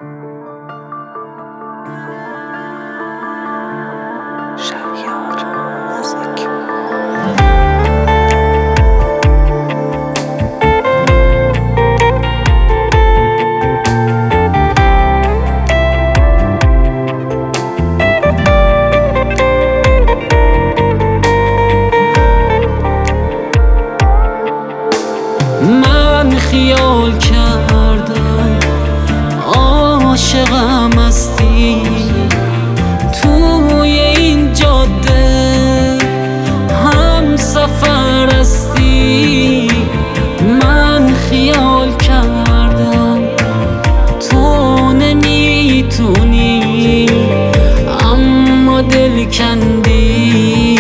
من خیال کردم عاشقم هستی، توی این جاده هم سفر هستی. من خیال کردم تو نمیتونی، اما دل کندی،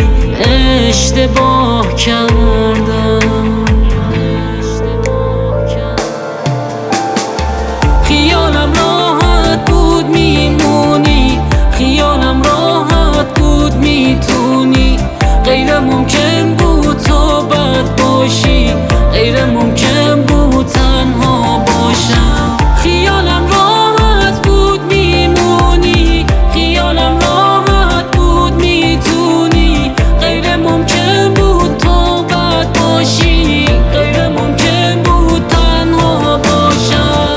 اشتباه کردم. خیالم راحت بود میمونی، خیالم راحت بود میتونی، غیر ممکن بود تو بد باشی، غیر ممکن بود تنها باشم. خیالم راحت بود میمونی، خیالم راحت بود میتونی، غیر ممکن بود تو بد باشی، غیر ممکن بود تنها باشم.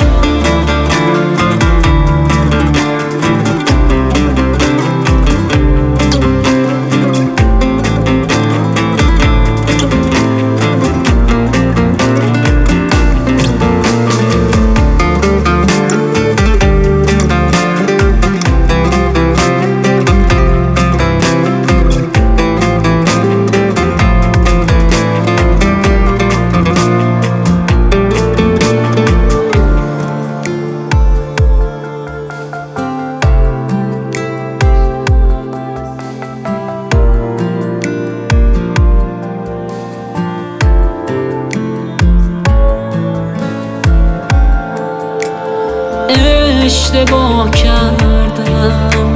اشتباه کردم،